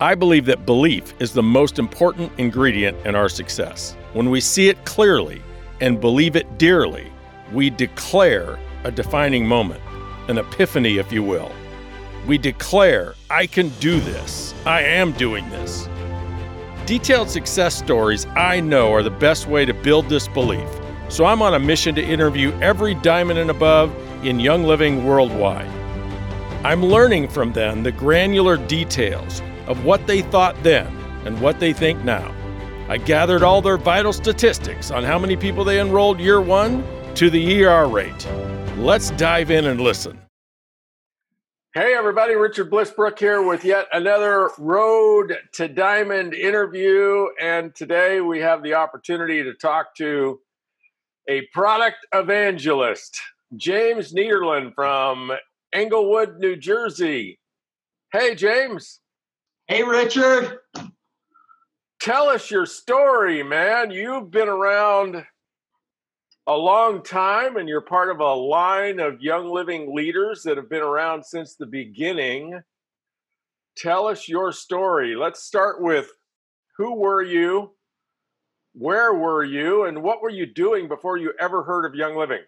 I believe that belief is the most important ingredient in our success. When we see it clearly and believe it dearly, we declare a defining moment, an epiphany, if you will. We declare, I can do this. I am doing this. Detailed success stories I know are the best way to build this belief. So I'm on a mission to interview every diamond and above in Young Living worldwide. I'm learning from them the granular details of what they thought then and what they think now. I gathered all their vital statistics on how many people they enrolled year one to the ER rate. Let's dive in and listen. Hey everybody, Richard Blissbrook here with yet another Road to Diamond interview. And today we have the opportunity to talk to a product evangelist, James Niederland from Englewood, New Jersey. Hey, James. Hey, Richard. Tell us your story, man. You've been around a long time, and you're part of a line of Young Living leaders that have been around since the beginning. Tell us your story. Let's start with who were you, where were you, and what were you doing before you ever heard of Young Living?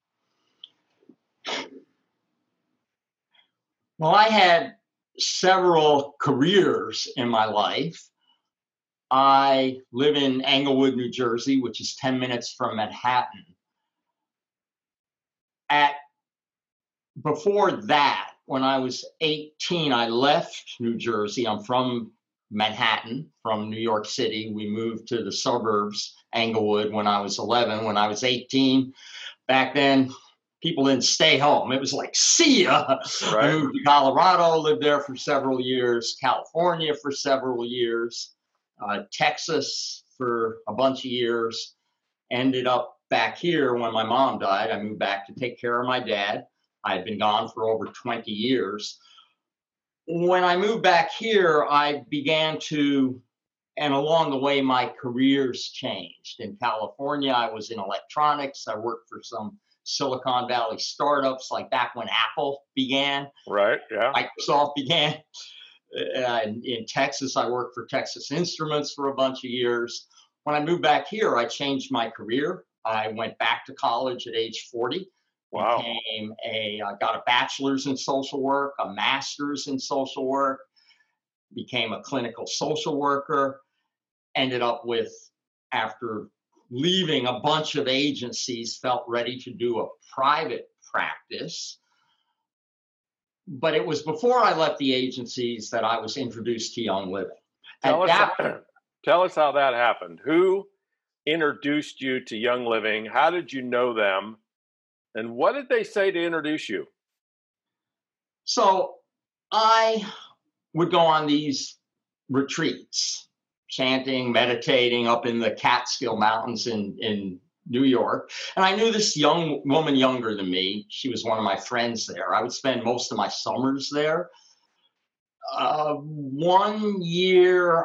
Well, I had several careers in my life. I live in Englewood, New Jersey, which is 10 minutes from Manhattan. Before that, when I was 18, I left New Jersey. I'm from Manhattan, from New York City. We moved to the suburbs, Englewood, when I was 11. When I was 18, back then, people didn't stay home. It was like, see ya. Right. I moved to Colorado, lived there for several years, California for several years, Texas for a bunch of years, ended up back here when my mom died. I moved back to take care of my dad. I had been gone for over 20 years. When I moved back here, I began to, and along the way, my careers changed. In California, I was in electronics. I worked for some Silicon Valley startups, like back when Apple began. Right, yeah. Microsoft began. In Texas, I worked for Texas Instruments for a bunch of years. When I moved back here, I changed my career. I went back to college at age 40. Wow. I got a bachelor's in social work, a master's in social work, became a clinical social worker, ended up with, after leaving a bunch of agencies, felt ready to do a private practice. But it was before I left the agencies that I was introduced to Young Living. Tell us how that happened. Who introduced you to Young Living? How did you know them? And what did they say to introduce you? So I would go on these retreats, chanting, meditating up in the Catskill Mountains in New York. And I knew this young woman younger than me. She was one of my friends there. I would spend most of my summers there. One year,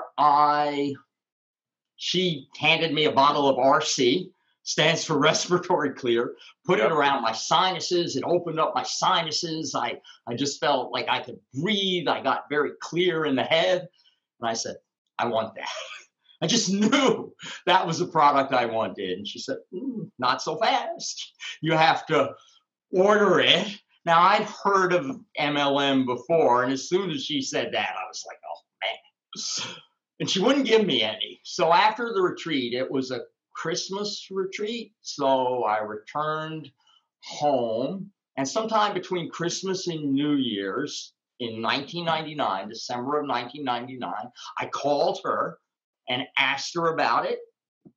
she handed me a bottle of RC, stands for respiratory clear, put it around my sinuses. It opened up my sinuses. I just felt like I could breathe. I got very clear in the head. And I said, I want that. I just knew that was the product I wanted. And she said, not so fast. You have to order it. Now, I'd heard of MLM before. And as soon as she said that, I was like, oh, man. And she wouldn't give me any. So after the retreat, it was a Christmas retreat. So I returned home. And sometime between Christmas and New Year's in 1999, December of 1999, I called her and asked her about it.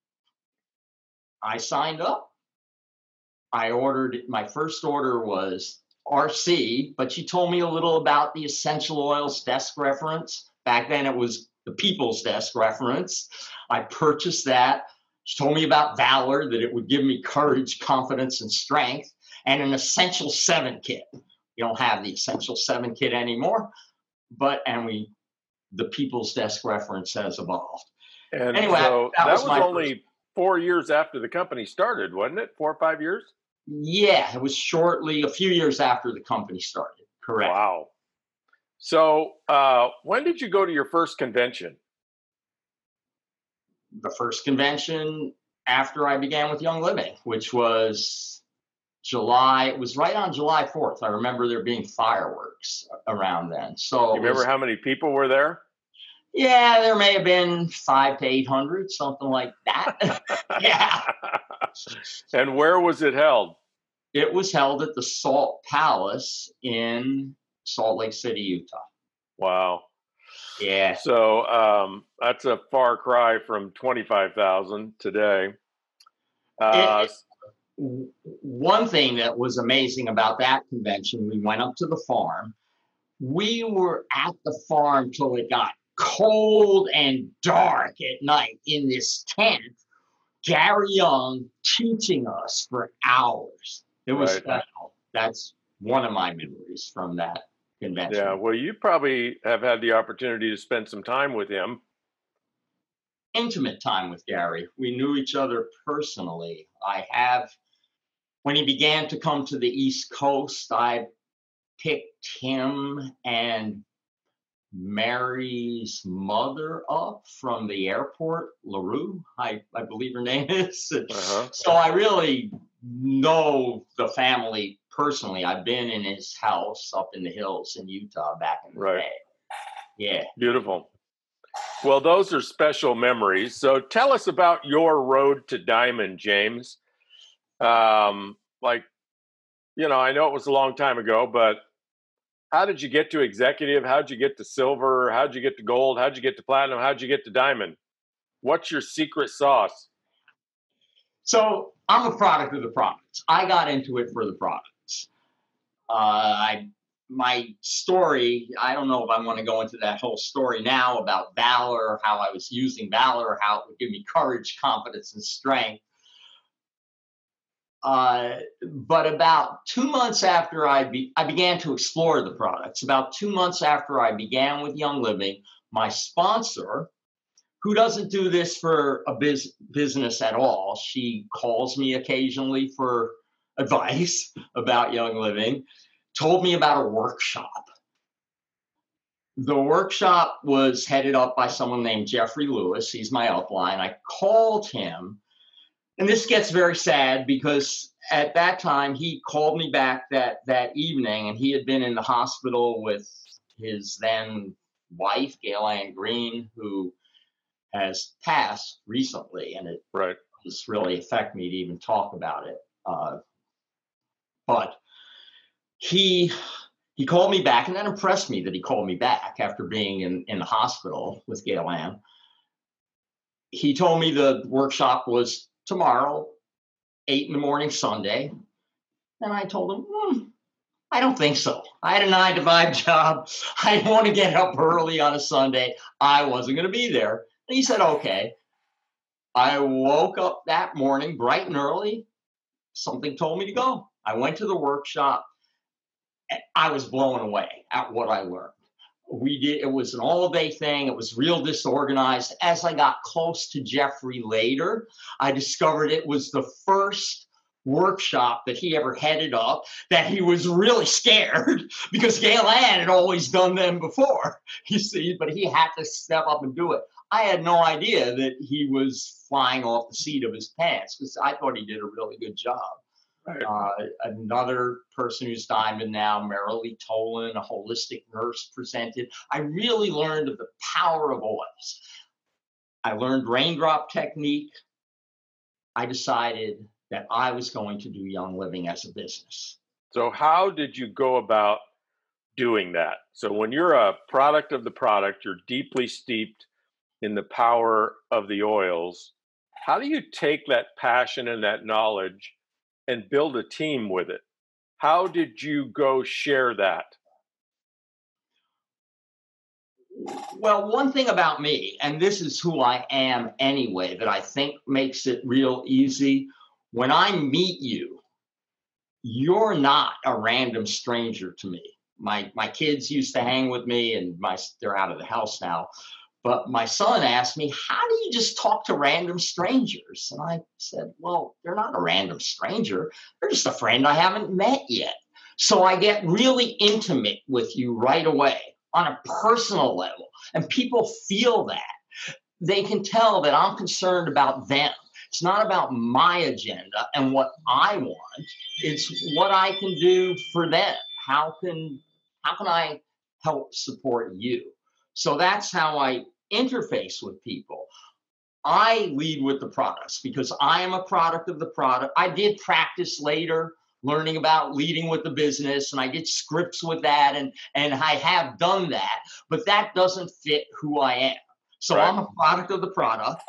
I signed up. I ordered, my first order was RC, but she told me a little about the Essential Oils Desk Reference. Back then it was the People's Desk Reference. I purchased that. She told me about Valor, that it would give me courage, confidence, and strength, and an Essential 7 kit. You don't have the Essential 7 kit anymore, but, the People's Desk Reference has evolved. And anyway, so that was only 4 years after the company started, wasn't it? 4 or 5 years? Yeah, it was a few years after the company started. Correct. Wow. So, when did you go to your first convention? The first convention after I began with Young Living, which was July. It was right on July 4th. I remember there being fireworks around then. So You it remember was, how many people were there? yeah, there may have been 500 to 800, something like that. Yeah. And where was it held? It was held at the Salt Palace in Salt Lake City, Utah. Wow. Yeah. So that's a far cry from 25,000 today. It, one thing that was amazing about that convention, we went up to the farm. We were at the farm till it got cold and dark at night in this tent. Gary Young teaching us for hours. It was Right. special. That's one of my memories from that convention. Yeah, well, you probably have had the opportunity to spend some time with him. Intimate time with Gary. We knew each other personally. When he began to come to the East Coast, I picked him and Mary's mother up from the airport, LaRue, I believe her name is. Uh-huh. So I really know the family personally. I've been in his house up in the hills in Utah back in the Right. day. Yeah. Beautiful. Well, those are special memories. So tell us about your road to diamond, James. Like, I know it was a long time ago, but how did you get to executive? How'd you get to silver? How'd you get to gold? How'd you get to platinum? How'd you get to diamond? What's your secret sauce? So I'm a product of the products. I got into it for the products. My story, I don't know if I want to go into that whole story now about Valor, how I was using Valor, how it would give me courage, confidence, and strength. But about 2 months after I began to explore the products, about 2 months after I began with Young Living, my sponsor, who doesn't do this for a business at all, she calls me occasionally for advice about Young Living, told me about a workshop. The workshop was headed up by someone named Jeffrey Lewis. He's my upline. I called him. And this gets very sad because at that time he called me back that evening, and he had been in the hospital with his then wife, Gail Ann Green, who has passed recently, and it Right. just really affected me to even talk about it. But he called me back, and that impressed me that he called me back after being in the hospital with Gail Ann. He told me the workshop was tomorrow, 8 a.m, Sunday. And I told him, I don't think so. I had a 9 to 5 job. I didn't want to get up early on a Sunday. I wasn't going to be there. And he said, okay. I woke up that morning bright and early. Something told me to go. I went to the workshop. I was blown away at what I learned. It was an all-day thing. It was real disorganized. As I got close to Jeffrey later, I discovered it was the first workshop that he ever headed up, that he was really scared because Gail Ann had always done them before, you see, but he had to step up and do it. I had no idea that he was flying off the seat of his pants because I thought he did a really good job. Right. Another person who's diamond now, Marilee Tolan, a holistic nurse, presented. I really learned of the power of oils. I learned raindrop technique. I decided that I was going to do Young Living as a business. So how did you go about doing that? So when you're a product of the product, you're deeply steeped in the power of the oils. How do you take that passion and that knowledge and build a team with it? How did you go share that? Well, one thing about me, and this is who I am anyway, that I think makes it real easy. When I meet you, you're not a random stranger to me. My kids used to hang with me, and they're out of the house now. But my son asked me, how do you just talk to random strangers? And I said, well, they're not a random stranger. They're just a friend I haven't met yet. So I get really intimate with you right away. on a personal level. And people feel that. They can tell that I'm concerned about them. It's not about my agenda and what I want. It's what I can do for them. How can I help support you? So that's how I interface with people. I lead with the products because I am a product of the product. I did practice later learning about leading with the business, and I did scripts with that, and I have done that, but that doesn't fit who I am. So Right. I'm a product of the product.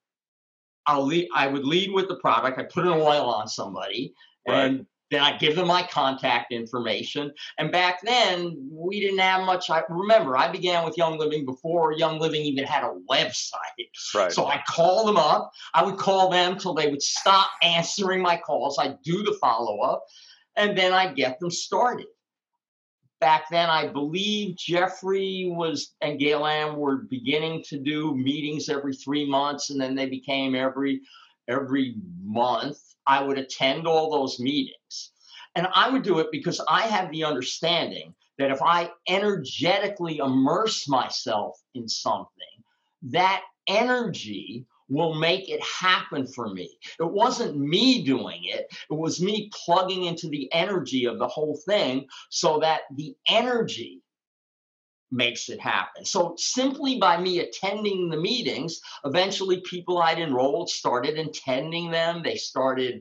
I would lead with the product. I put an oil on somebody, Right. and then I give them my contact information. And back then, we didn't have much. I remember I began with Young Living before Young Living even had a website. Right. So I called them up. I would call them till they would stop answering my calls. I'd do the follow up, and then I'd get them started. Back then, I believe Jeffrey and Gail Ann were beginning to do meetings every 3 months, and then they became every month. I would attend all those meetings. And I would do it because I have the understanding that if I energetically immerse myself in something, that energy will make it happen for me. It wasn't me doing it. It was me plugging into the energy of the whole thing so that the energy makes it happen. So simply by me attending the meetings, eventually people I'd enrolled started attending them. They started,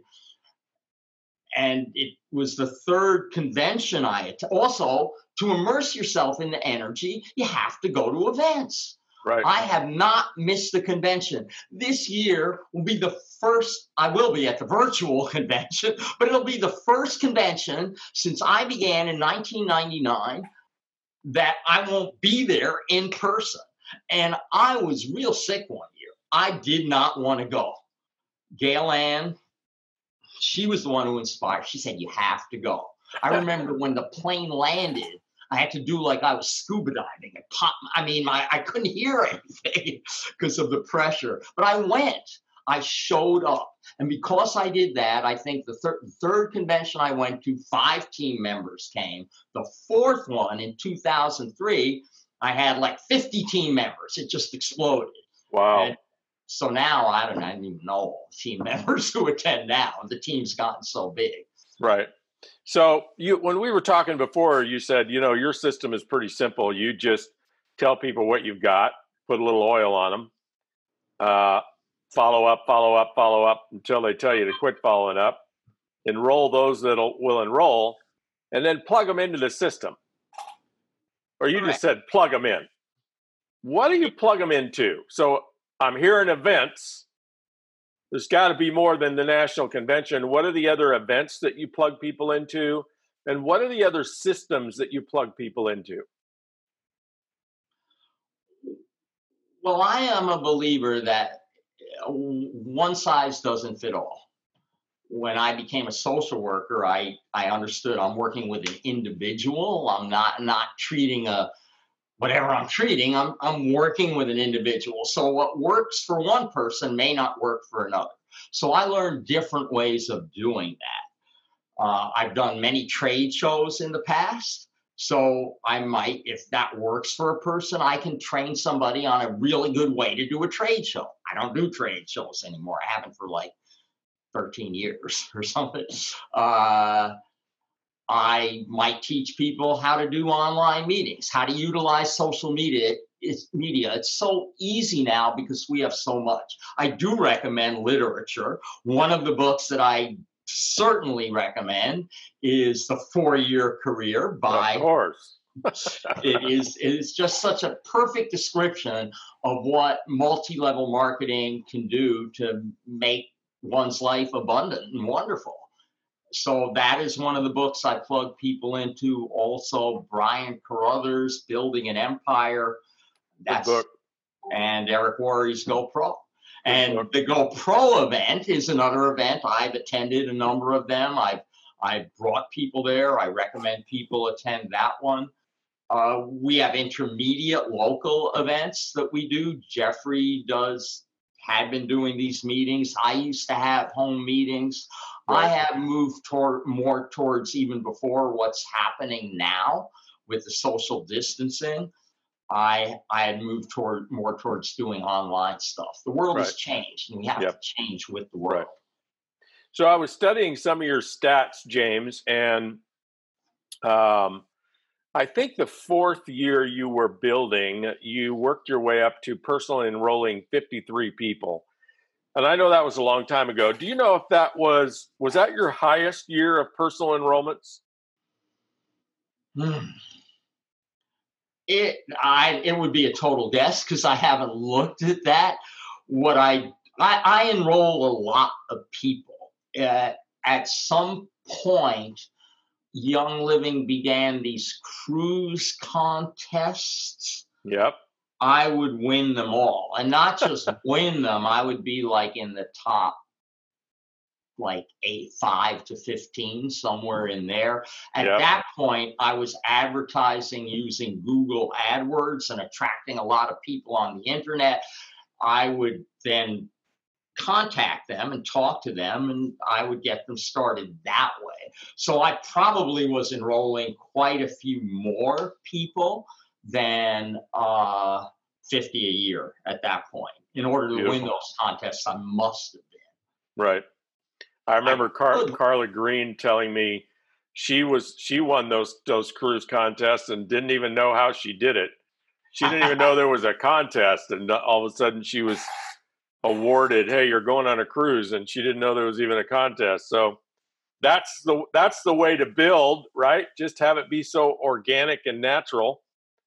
and it was the third convention also, to immerse yourself in the energy, you have to go to events. Right. I have not missed the convention. This year will be the first, I will be at the virtual convention, but it'll be the first convention since I began in 1999 that I won't be there in person. And I was real sick one year. I did not want to go. Gail Ann, she was the one who inspired. She said, you have to go. I remember when the plane landed, I had to do like I was scuba diving. I couldn't hear anything because of the pressure. But I went. I showed up. And because I did that, I think the third convention I went to, 5 team members came. The fourth one in 2003, I had like 50 team members. It just exploded. Wow. And so now I don't even know all the team members who attend now. The team's gotten so big. Right. So when we were talking before, you said, your system is pretty simple. You just tell people what you've got, put a little oil on them, follow up until they tell you to quit following up, enroll those that will enroll, and then plug them into the system. Or you just said plug them in. What do you plug them into? So I'm hearing events. There's got to be more than the national convention. What are the other events that you plug people into? And what are the other systems that you plug people into? Well, I am a believer that one size doesn't fit all. When I became a social worker, I understood I'm working with an individual. I'm not treating whatever I'm treating. I'm working with an individual. So what works for one person may not work for another. So I learned different ways of doing that. I've done many trade shows in the past. So I might, if that works for a person, I can train somebody on a really good way to do a trade show. I don't do trade shows anymore. I haven't for like 13 years or something. I might teach people how to do online meetings, how to utilize social media. It's so easy now because we have so much. I do recommend literature. One of the books that I certainly recommend is The 4-Year Career by. Of course. It is just such a perfect description of what multi-level marketing can do to make one's life abundant and wonderful. So that is one of the books I plug people into. Also, Brian Carruthers, Building an Empire. That's book. And Eric Worre's GoPro. And the GoPro event is another event. I've attended a number of them. I've brought people there. I recommend people attend that one. We have intermediate local events that we do. Jeffrey had been doing these meetings. I used to have home meetings. Right. I have moved more towards, even before, what's happening now, with the social distancing, I had moved more towards doing online stuff. The world Right. has changed, and we have Yep. to change with the Right. world. So I was studying some of your stats, James, and I think the fourth year you were building, you worked your way up to personally enrolling 53 people. And I know that was a long time ago. Do you know if that was that your highest year of personal enrollments? Hmm. It would be a total guess because I haven't looked at that. What I enroll a lot of people. At some point, Young Living began these cruise contests. Yep. I would win them all, and not just win them. I would be like in the top, like 5 to 15, somewhere in there. At Yep. that point, I was advertising using Google AdWords and attracting a lot of people on the internet. I would then contact them and talk to them, and I would get them started that way. So I probably was enrolling quite a few more people than 50 a year at that point. In order to win Beautiful. those contests, I must have been. Right. I remember could. Carla Green telling me she won those cruise contests and didn't even know how she did it. She didn't even know there was a contest, and all of a sudden she was awarded, "Hey, you're going on a cruise," and she didn't know there was even a contest. So that's the way to build, right? Just have it be so organic and natural.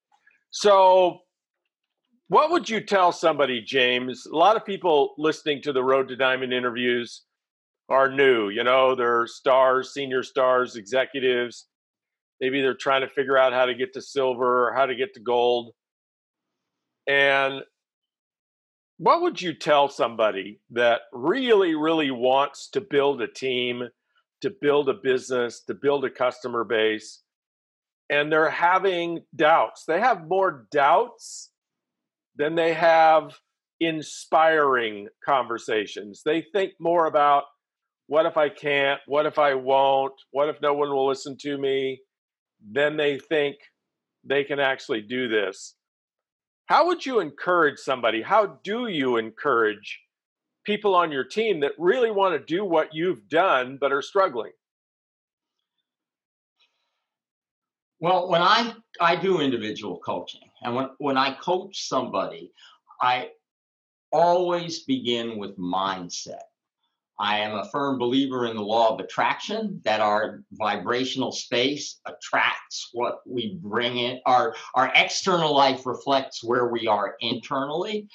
So what would you tell somebody, James? A lot of people listening to the Road to Diamond interviews are new. They're stars, senior stars, executives. Maybe they're trying to figure out how to get to silver or how to get to gold. And what would you tell somebody that really, really wants to build a team, to build a business, to build a customer base, and they're having doubts? They have more doubts than they have inspiring conversations. They think more about, what if I can't? What if I won't? What if no one will listen to me? Then they think they can actually do this. How would you encourage somebody? How do you encourage people on your team that really want to do what you've done but are struggling? Well, when I do individual coaching, and when I coach somebody, I always begin with mindset. I am a firm believer in the law of attraction, that our vibrational space attracts what we bring in. Our external life reflects where we are internally.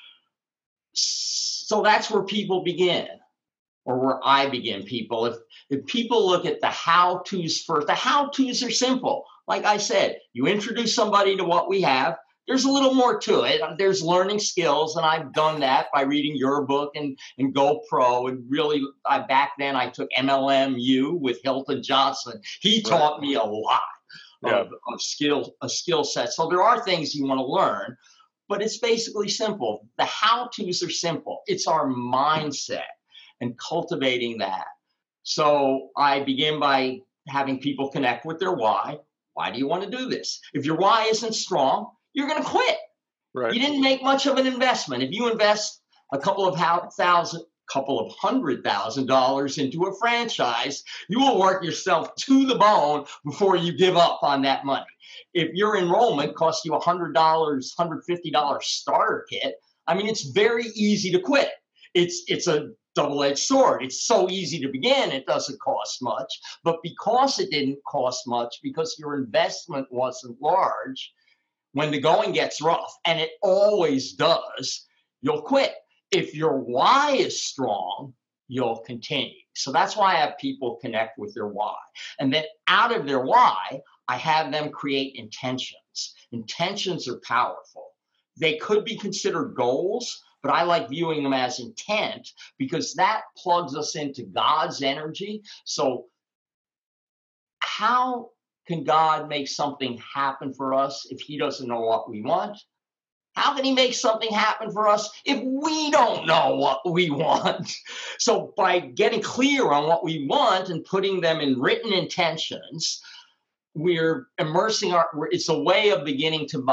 So that's where people begin, or where I begin people. If people look at the how-tos first, the how-tos are simple. Like I said, you introduce somebody to what we have. There's a little more to it. There's learning skills, and I've done that by reading your book and GoPro. And really, back then I took MLMU with Hilton Johnson. He taught me a lot of skill set. So there are things you want to learn, but it's basically simple. The how-tos are simple. It's our mindset and cultivating that. So I begin by having people connect with their why. Why do you want to do this? If your why isn't strong, you're going to quit. Right. You didn't make much of an investment. If you invest a couple of $100,000 into a franchise, you will work yourself to the bone before you give up on that money. If your enrollment costs you $100, $150 starter kit, I mean, it's very easy to quit. It's a double-edged sword. It's so easy to begin, it doesn't cost much. But because it didn't cost much, because your investment wasn't large, when the going gets rough, and it always does, you'll quit. If your why is strong, you'll continue. So that's why I have people connect with their why. And then out of their why, I have them create intentions. Intentions are powerful. They could be considered goals, but I like viewing them as intent because that plugs us into God's energy. So how can God make something happen for us if he doesn't know what we want? How can he make something happen for us if we don't know what we want? So by getting clear on what we want and putting them in written intentions, we're immersing it's a way of beginning to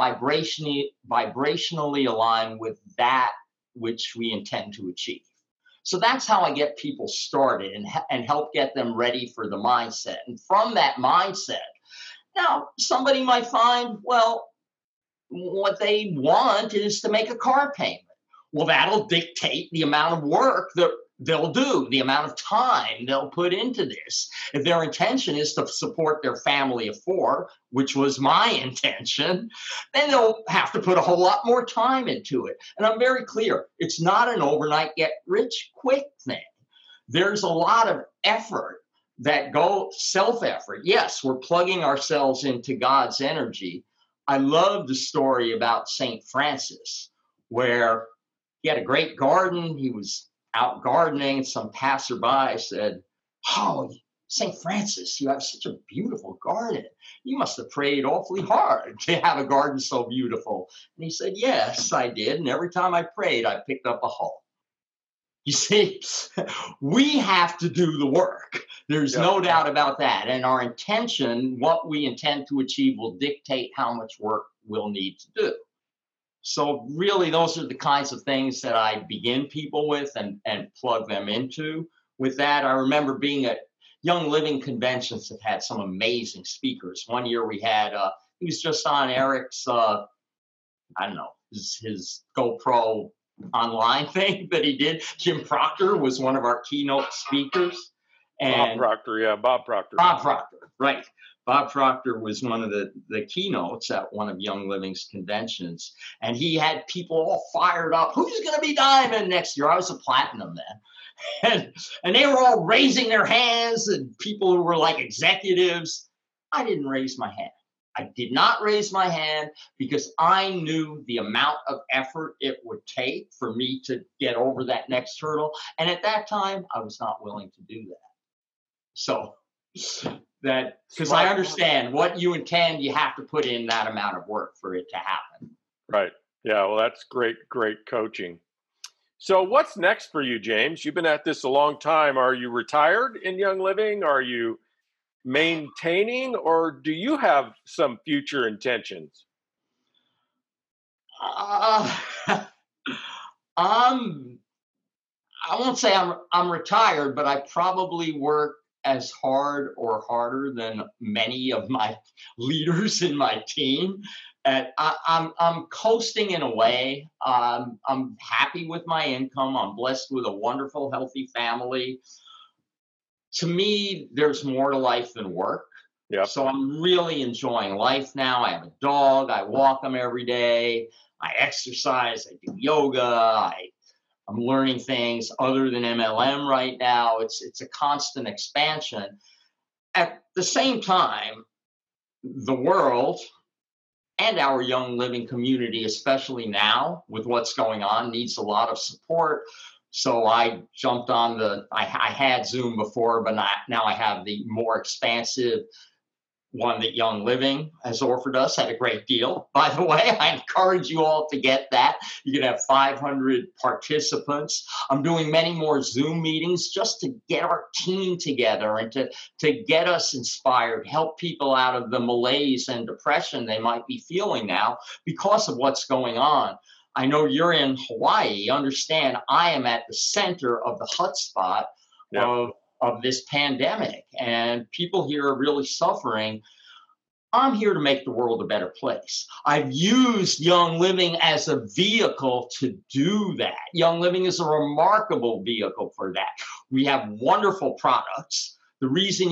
vibrationally align with that which we intend to achieve. So that's how I get people started and help get them ready for the mindset. And from that mindset, now somebody might find, well, what they want is to make a car payment. Well, that'll dictate the amount of work that they'll do, the amount of time they'll put into this. If their intention is to support their family of 4, which was my intention, then they'll have to put a whole lot more time into it. And I'm very clear, it's not an overnight get rich quick thing. There's a lot of effort that self-effort. Yes, we're plugging ourselves into God's energy. I love the story about St. Francis, where he had a great garden. He was out gardening, and some passerby said, "Oh, St. Francis, you have such a beautiful garden. You must have prayed awfully hard to have a garden so beautiful." And he said, "Yes, I did. And every time I prayed, I picked up a hoe." You see, we have to do the work. There's no doubt about that. And our intention, what we intend to achieve, will dictate how much work we'll need to do. So really, those are the kinds of things that I begin people with and plug them into. With that, I remember being at Young Living conventions that had some amazing speakers. One year we had, he was just on Eric's, I don't know, his GoPro online thing that he did. Jim Proctor was one of our keynote speakers. And Bob Proctor. Bob Proctor, right. Bob Proctor was one of the keynotes at one of Young Living's conventions, and he had people all fired up. Who's going to be diamond next year? I was a platinum then. And they were all raising their hands, and people who were like executives. I didn't raise my hand. I did not raise my hand because I knew the amount of effort it would take for me to get over that next hurdle. And at that time, I was not willing to do that. So that, because I understand what you intend, you have to put in that amount of work for it to happen. Right. Yeah. Well, that's great coaching. So what's next for you, James? You've been at this a long time. Are you retired in Young Living? Are you maintaining, or do you have some future intentions? I won't say I'm retired, but I probably work as hard or harder than many of my leaders in my team. And I'm coasting in a way. I'm happy with my income. I'm blessed with a wonderful, healthy family. To me, there's more to life than work. Yep. So I'm really enjoying life now. I have a dog. I walk him every day. I exercise. I do yoga. I'm learning things other than MLM right now. It's a constant expansion. At the same time, the world and our Young Living community, especially now with what's going on, needs a lot of support. So I jumped on I had Zoom before, but now I have the more expansive one that Young Living has offered us at a great deal. By the way, I encourage you all to get that. You can have 500 participants. I'm doing many more Zoom meetings just to get our team together and to get us inspired, help people out of the malaise and depression they might be feeling now because of what's going on. I know you're in Hawaii. Understand, I am at the center of the hotspot of this pandemic, and people here are really suffering. I'm here to make the world a better place. I've used Young Living as a vehicle to do that. Young Living is a remarkable vehicle for that. We have wonderful products. The reason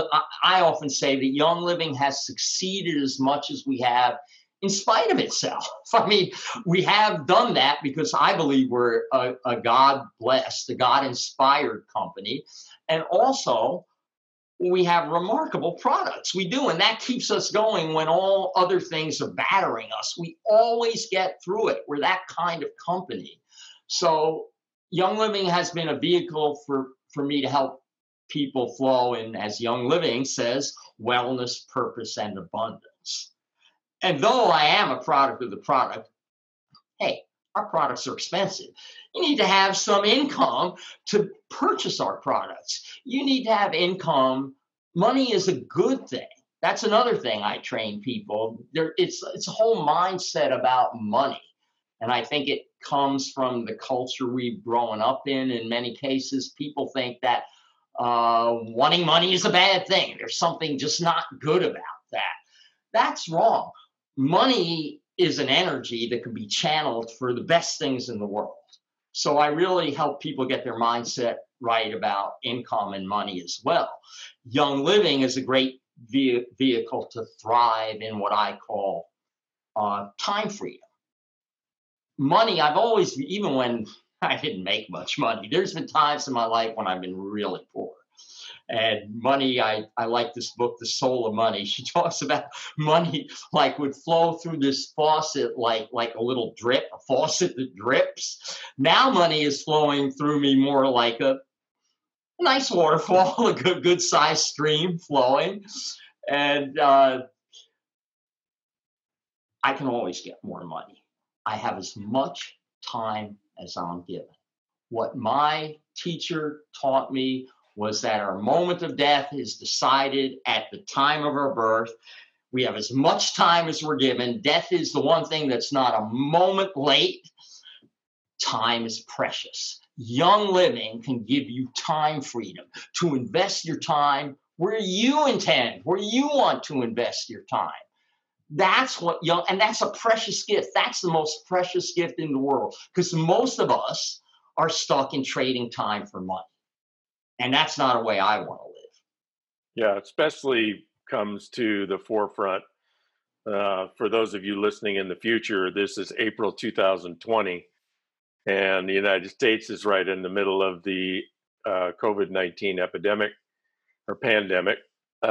I often say that Young Living has succeeded as much as we have in spite of itself. I mean, we have done that because I believe we're a God-blessed, a God-inspired company. And also, we have remarkable products. We do, and that keeps us going when all other things are battering us. We always get through it. We're that kind of company. So Young Living has been a vehicle for me to help people flow in, as Young Living says, wellness, purpose, and abundance. And though I am a product of the product, hey, our products are expensive. You need to have some income to purchase our products. You need to have income. Money is a good thing. That's another thing I train people. It's a whole mindset about money. And I think it comes from the culture we've grown up in. In many cases, people think that wanting money is a bad thing. There's something just not good about that. That's wrong. Money is an energy that can be channeled for the best things in the world. So I really help people get their mindset right about income and money as well. Young Living is a great vehicle to thrive in what I call time freedom. Money, I've always, even when I didn't make much money, there's been times in my life when I've been really poor. And money, I like this book, The Soul of Money. She talks about money like would flow through this faucet like a little drip, a faucet that drips. Now money is flowing through me more like a nice waterfall, a good sized stream flowing. And I can always get more money. I have as much time as I'm given. What my teacher taught me was that our moment of death is decided at the time of our birth. We have as much time as we're given. Death is the one thing that's not a moment late. Time is precious. Young Living can give you time freedom to invest your time where you intend, where you want to invest your time. That's what and that's a precious gift. That's the most precious gift in the world, because most of us are stuck in trading time for money. And that's not a way I want to live. Yeah, especially comes to the forefront. For those of you listening in the future, this is April 2020, and the United States is right in the middle of the COVID-19 epidemic or pandemic.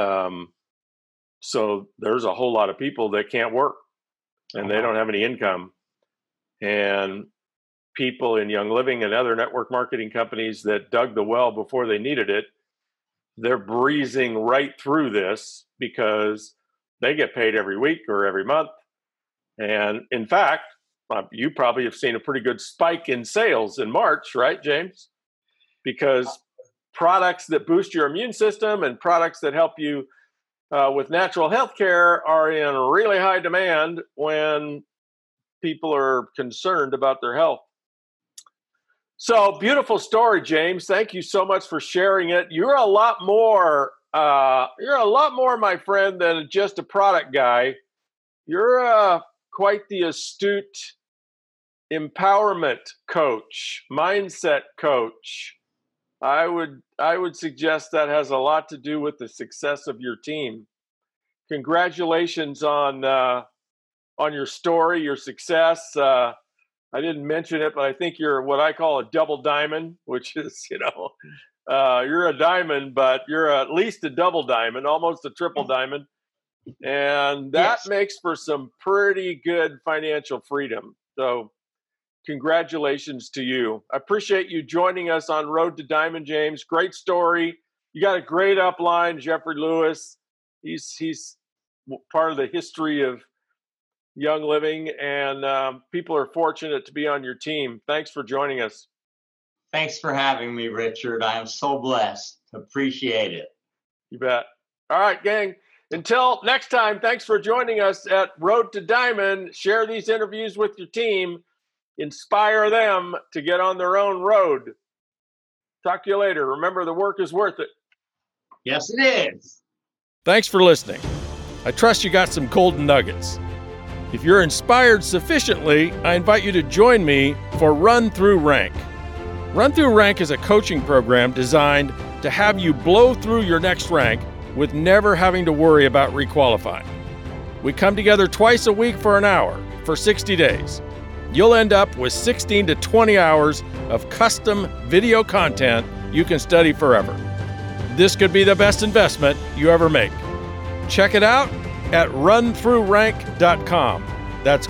So there's a whole lot of people that can't work and they don't have any income. And people in Young Living and other network marketing companies that dug the well before they needed it, they're breezing right through this because they get paid every week or every month. And in fact, you probably have seen a pretty good spike in sales in March, right, James? Because products that boost your immune system and products that help you with natural health care are in really high demand when people are concerned about their health. So beautiful story, James. Thank you so much for sharing it. You're a lot more, my friend, than just a product guy. You're quite the astute empowerment coach, mindset coach. I would suggest that has a lot to do with the success of your team. Congratulations on your story, your success. I didn't mention it, but I think you're what I call a double diamond, which is, you're a diamond, but you're at least a double diamond, almost a triple diamond. And that makes for some pretty good financial freedom. So congratulations to you. I appreciate you joining us on Road to Diamond, James. Great story. You got a great upline, Jeffrey Lewis. He's part of the history of Young Living, and people are fortunate to be on your team. Thanks for joining us. Thanks for having me, Richard. I am so blessed. Appreciate it. You bet. All right, gang. Until next time, thanks for joining us at Road to Diamond. Share these interviews with your team. Inspire them to get on their own road. Talk to you later. Remember, the work is worth it. Yes, it is. Thanks for listening. I trust you got some golden nuggets. If you're inspired sufficiently, I invite you to join me for Run Through Rank. Run Through Rank is a coaching program designed to have you blow through your next rank with never having to worry about requalifying. We come together twice a week for an hour for 60 days. You'll end up with 16 to 20 hours of custom video content you can study forever. This could be the best investment you ever make. Check it out at runthroughrank.com. That's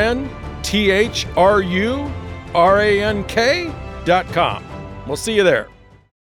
runthroughrank.com. We'll see you there.